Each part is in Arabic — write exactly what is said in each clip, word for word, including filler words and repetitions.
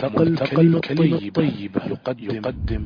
ملتقى الكلمة الطيبة يقدم, يقدم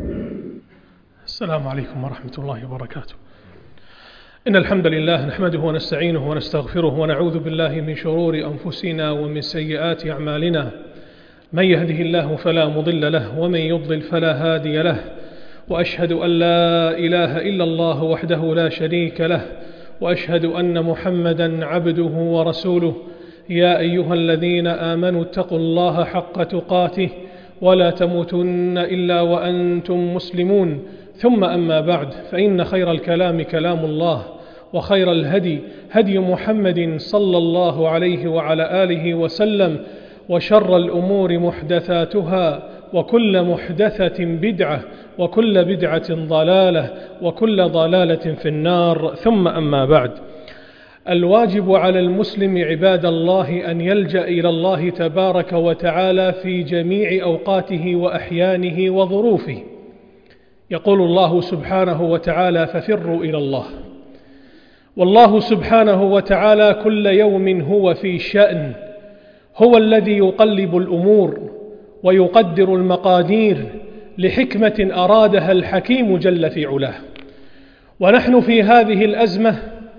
السلام عليكم ورحمة الله وبركاته. إن الحمد لله نحمده ونستعينه ونستغفره ونعوذ بالله من شرور أنفسنا ومن سيئات أعمالنا. من يهده الله فلا مضل له ومن يضلل فلا هادي له، وأشهد أن لا إله إلا الله وحده لا شريك له، وأشهد أن محمدا عبده ورسوله. يا أيها الذين آمنوا اتقوا الله حق تقاته ولا تموتن إلا وأنتم مسلمون. ثم أما بعد، فإن خير الكلام كلام الله، وخير الهدي هدي محمد صلى الله عليه وعلى آله وسلم، وشر الأمور محدثاتها، وكل محدثة بدعة، وكل بدعة ضلالة، وكل ضلالة في النار. ثم أما بعد، الواجب على المسلم عباد الله أن يلجأ إلى الله تبارك وتعالى في جميع أوقاته وأحيانه وظروفه. يقول الله سبحانه وتعالى: ففروا إلى الله. والله سبحانه وتعالى كل يوم هو في شأن، هو الذي يقلب الأمور ويقدر المقادير لحكمة أرادها الحكيم جل في علاه. ونحن في هذه الأزمة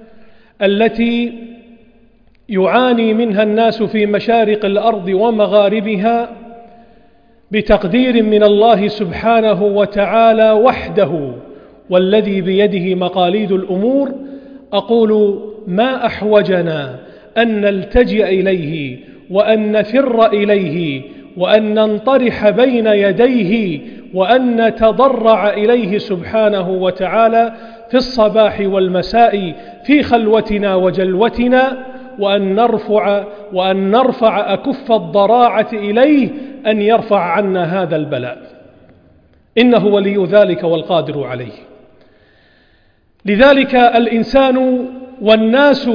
التي يعاني منها الناس في مشارق الأرض ومغاربها بتقدير من الله سبحانه وتعالى وحده، والذي بيده مقاليد الأمور، أقول: ما أحوجنا أن نلتجئ إليه وأن نفر إليه وأن ننطرح بين يديه وأن نتضرع إليه سبحانه وتعالى في الصباح والمساء في خلوتنا وجلوتنا، وأن نرفع وأن نرفع أكف الضراعة إليه أن يرفع عنا هذا البلاء، إنه ولي ذلك والقادر عليه. لذلك الإنسان والناس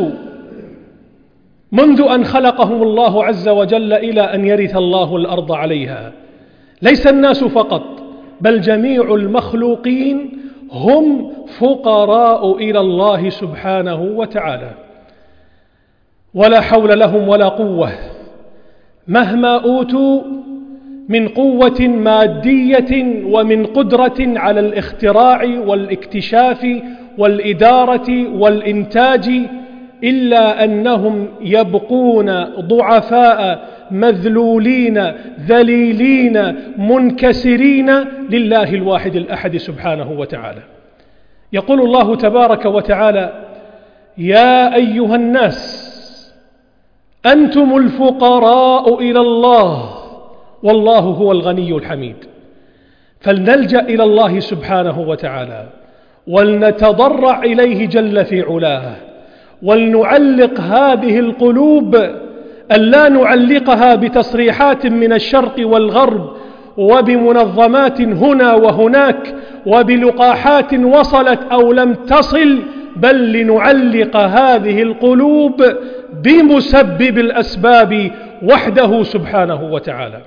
منذ أن خلقهم الله عز وجل إلى أن يرث الله الأرض عليها، ليس الناس فقط بل جميع المخلوقين هم فقراء إلى الله سبحانه وتعالى، ولا حول لهم ولا قوة مهما أوتوا من قوة مادية ومن قدرة على الاختراع والاكتشاف والإدارة والإنتاج، إلا أنهم يبقون ضعفاء مذلولين ذليلين منكسرين لله الواحد الأحد سبحانه وتعالى. يقول الله تبارك وتعالى: يا أيها الناس أنتم الفقراء إلى الله والله هو الغني الحميد. فلنلجأ إلى الله سبحانه وتعالى ولنتضرع إليه جل في علاه، ولنعلق هذه القلوب ألا نعلقها بتصريحات من الشرق والغرب وبمنظمات هنا وهناك وبلقاحات وصلت أو لم تصل، بل لنعلق هذه القلوب بمسبب الأسباب وحده سبحانه وتعالى.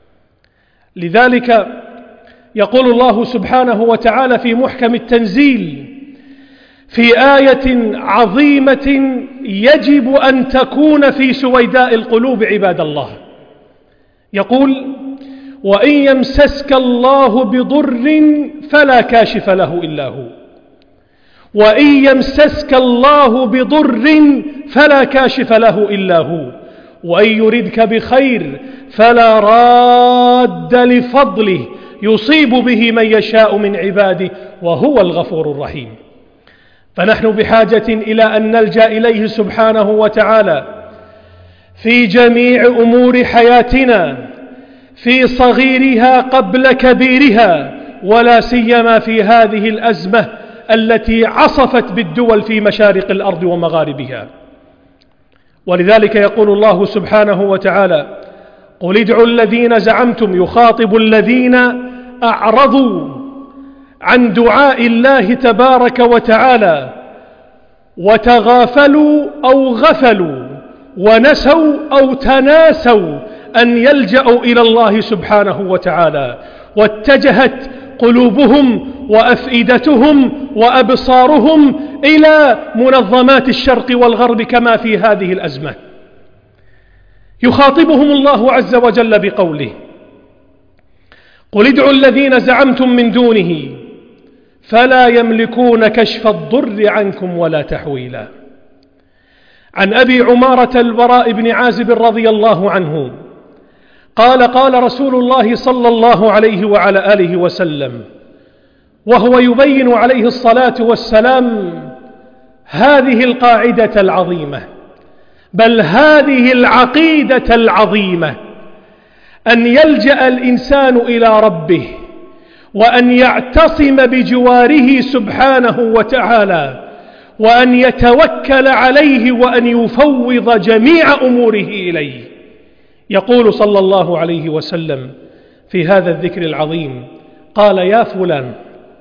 لذلك يقول الله سبحانه وتعالى في محكم التنزيل في آية عظيمة يجب أن تكون في سويداء القلوب عباد الله، يقول: وإن يمسسك الله بضر فلا كاشف له إلا هو، وإن يمسسك الله بضر فلا كاشف له إلا هو، وإن يردك بخير فلا راد لفضله يصيب به من يشاء من عباده وهو الغفور الرحيم. فنحن بحاجة إلى أن نلجأ إليه سبحانه وتعالى في جميع أمور حياتنا، في صغيرها قبل كبيرها، ولا سيما في هذه الأزمة التي عصفت بالدول في مشارق الأرض ومغاربها. ولذلك يقول الله سبحانه وتعالى: قل ادعوا الذين زعمتم، يخاطب الذين أعرضوا عن دعاء الله تبارك وتعالى وتغافلوا أو غفلوا ونسوا أو تناسوا أن يلجأوا إلى الله سبحانه وتعالى، واتجهت قلوبهم وأفئدتهم وأبصارهم إلى منظمات الشرق والغرب كما في هذه الأزمة. يخاطبهم الله عز وجل بقوله: قل ادعوا الذين زعمتم من دونه فلا يملكون كشف الضر عنكم ولا تحويلا. عن أبي عمارة البراء بن عازب رضي الله عنه قال قال رسول الله صلى الله عليه وعلى آله وسلم وهو يبين عليه الصلاة والسلام هذه القاعدة العظيمة، بل هذه العقيدة العظيمة، أن يلجأ الإنسان إلى ربه وأن يعتصم بجواره سبحانه وتعالى وأن يتوكل عليه وأن يفوض جميع أموره إليه. يقول صلى الله عليه وسلم في هذا الذكر العظيم قال يا فلان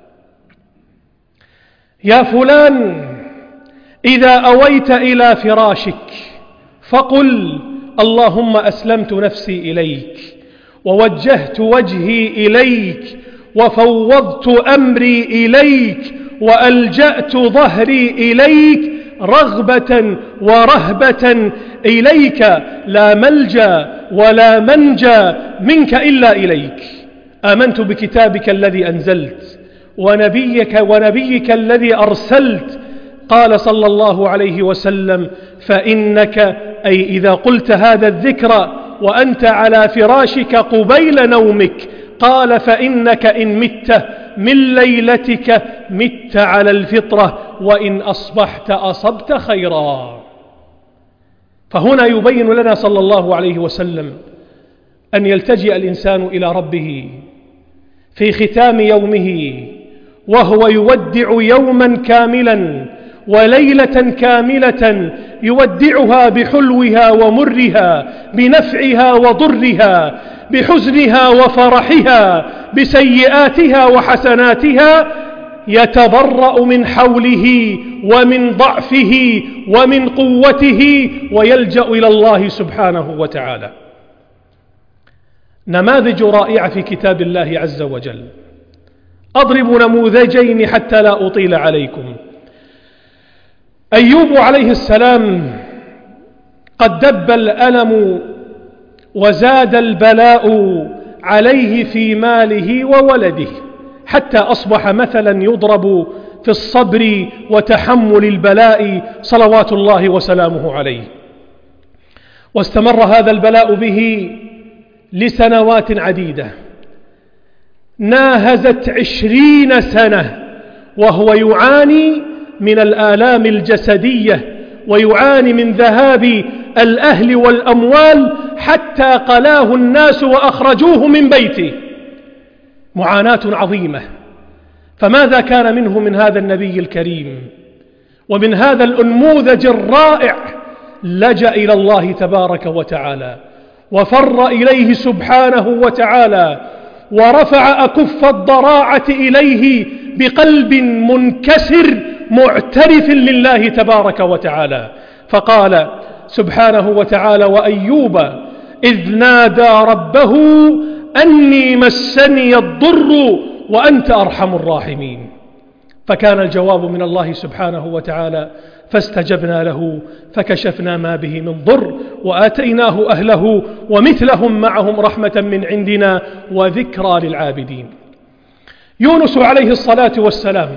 يا فلان إذا أويت إلى فراشك فقل اللهم أسلمت نفسي إليك ووجهت وجهي إليك وفوضت أمري إليك وألجأت ظهري إليك رغبة ورهبة إليك لا ملجأ ولا منجى منك إلا إليك. آمنت بكتابك الذي أنزلت ونبيك ونبيك الذي أرسلت. قال صلى الله عليه وسلم فإنك أي إذا قلت هذا الذكر وأنت على فراشك قبيل نومك قال فإنك إن مت من ليلتك مت على الفطرة وإن أصبحت أصبت خيرا. فهنا يبين لنا صلى الله عليه وسلم أن يلتجئ الإنسان إلى ربه في ختام يومه وهو يودع يوما كاملا وليلة كاملة يودعها بحلوها ومرها بنفعها وضرها بحزنها وفرحها بسيئاتها وحسناتها، يتبرأ من حوله ومن ضعفه ومن قوته ويلجأ إلى الله سبحانه وتعالى. نماذج رائعة في كتاب الله عز وجل. أضرب نموذجين حتى لا أطيل عليكم. أيوب عليه السلام قد دب الألم وزاد البلاء عليه في ماله وولده حتى أصبح مثلا يضرب في الصبر وتحمل البلاء صلوات الله وسلامه عليه. واستمر هذا البلاء به لسنوات عديدة ناهزت عشرين سنة وهو يعاني من الآلام الجسدية ويعاني من ذهاب الأهل والأموال حتى قلاه الناس وأخرجوه من بيته. معاناة عظيمة. فماذا كان منه من هذا النبي الكريم ومن هذا الأنموذج الرائع؟ لجأ إلى الله تبارك وتعالى وفر إليه سبحانه وتعالى ورفع أكف الضراعة إليه بقلب منكسر معترف لله تبارك وتعالى. فقال سبحانه وتعالى وأيوب إذ نادى ربه أني مسني الضر وأنت أرحم الراحمين. فكان الجواب من الله سبحانه وتعالى فاستجبنا له فكشفنا ما به من ضر وآتيناه أهله ومثلهم معهم رحمة من عندنا وذكرى للعابدين. يونس عليه الصلاة والسلام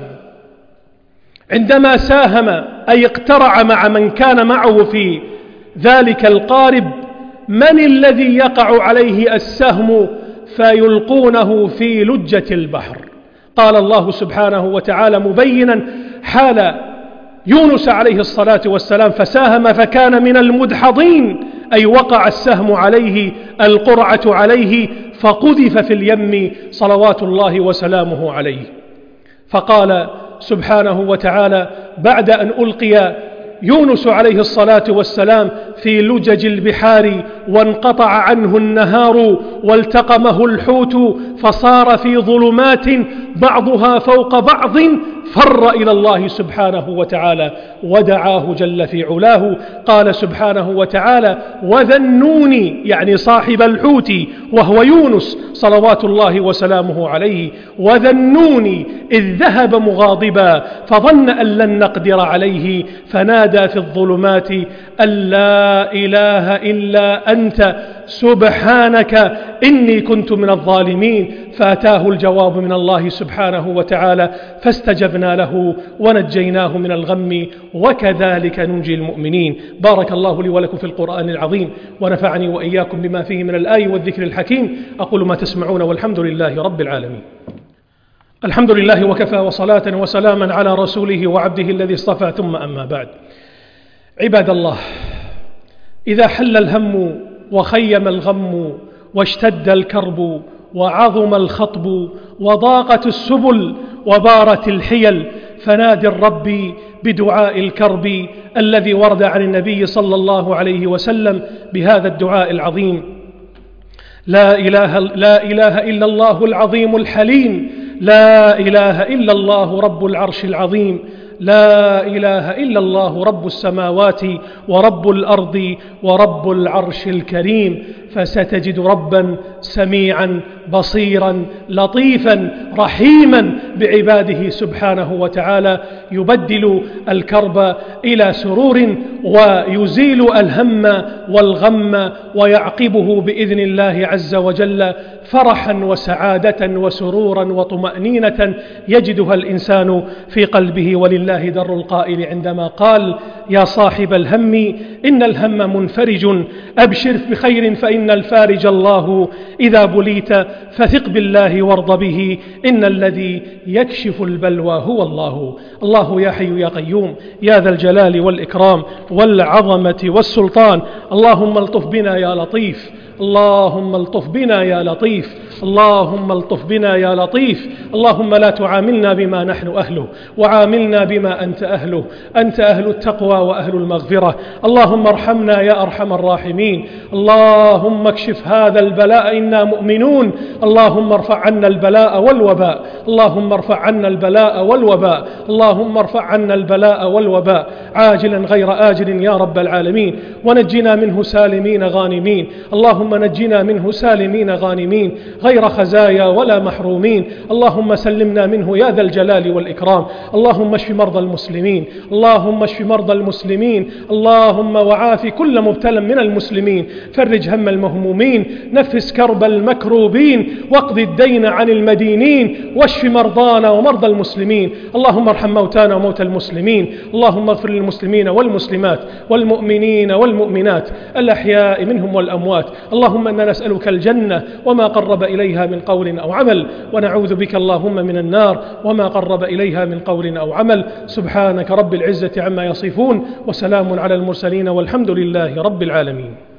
عندما ساهم أي اقترع مع من كان معه في ذلك القارب، من الذي يقع عليه السهم فيلقونه في لجة البحر؟ قال الله سبحانه وتعالى مبينا حال يونس عليه الصلاة والسلام فساهم فكان من المدحضين، أي وقع السهم عليه القرعة عليه فقذف في اليم صلوات الله وسلامه عليه. فقال سبحانه وتعالى بعد أن ألقي يونس عليه الصلاة والسلام في لجج البحار وانقطع عنه النهار والتقمه الحوت فصار في ظلمات بعضها فوق بعض فر إلى الله سبحانه وتعالى ودعاه جل في علاه. قال سبحانه وتعالى وذا النون يعني صاحب الحوت وهو يونس صلوات الله وسلامه عليه، وذا النون إذ ذهب مغاضبا فظن أن لن نقدر عليه فنادى في الظلمات أن لا إله إلا أنت سبحانك إني كنت من الظالمين، فأتاه الجواب من الله سبحانه وتعالى فاستجبنا له ونجيناه من الغم وكذلك ننجي المؤمنين. بارك الله لي ولكم في القرآن العظيم، ونفعني وإياكم بما فيه من الآي والذكر الحكيم. أقول ما تسمعون والحمد لله رب العالمين. الحمد لله وكفى، وصلاة وسلاما على رسوله وعبده الذي اصطفى، ثم أما بعد. عباد الله، إذا حل الهم وخيم الغم واشتد الكرب وعظم الخطب وضاقت السبل وبارت الحيل، فنادي الرب بدعاء الكرب الذي ورد عن النبي صلى الله عليه وسلم بهذا الدعاء العظيم: لا إله, لا إله إلا الله العظيم الحليم، لا إله إلا الله رب العرش العظيم، لا إله إلا الله رب السماوات ورب الأرض ورب العرش الكريم. فستجد ربا سميعا بصيرا لطيفا رحيما بعباده سبحانه وتعالى، يبدل الكرب إلى سرور ويزيل الهم والغم، ويعقبه بإذن الله عز وجل فرحا وسعادة وسرورا وطمأنينة يجدها الإنسان في قلبه. ولله در القائل عندما قال: يا صاحب الهم إن الهم منفرج، أبشر بخير فإن الفارج الله، إذا بليت فثق بالله وارض به، إن الذي يكشف البلوى هو الله. الله يا حي يا قيوم يا ذا الجلال والإكرام والعظمة والسلطان، اللهم الطف بنا يا لطيف، اللهم الطف بنا يا لطيف، اللهم الطف بنا يا لطيف. اللهم لا تعاملنا بما نحن أهله، وعاملنا بما أنت أهله، أنت أهل التقوى وأهل المغفرة. اللهم ارحمنا يا أرحم الراحمين، اللهم اكشف هذا البلاء إنا مؤمنون، اللهم ارفع عنا البلاء والوباء، اللهم ارفع عنا البلاء والوباء، اللهم ارفع عنا البلاء والوباء عاجلا غير آجل يا رب العالمين، ونجنا منه سالمين غانمين. اللهم نجنا منه سالمين غانمين غير خزايا ولا محرومين. اللهم سلمنا منه يا ذا الجلال والإكرام. اللهم اشف مرضى المسلمين، اللهم اشف مرضى المسلمين، اللهم وعاف كل مبتلى من المسلمين، فرج هم المهمومين، نفس كرب المكروبين، واقض الدين عن المدينين، واشف مرضانا ومرضى المسلمين. اللهم ارحم موتانا وموتى المسلمين، اللهم اغفر للمسلمين والمسلمات والمؤمنين والمؤمنات الأحياء منهم والأموات. اللهم إنا نسألك الجنة وما قرب إليها من قول أو عمل، ونعوذ بك اللهم من النار وما قرب إليها من قول أو عمل. سبحانك رب العزة عما يصفون، وسلام على المرسلين، والحمد لله رب العالمين.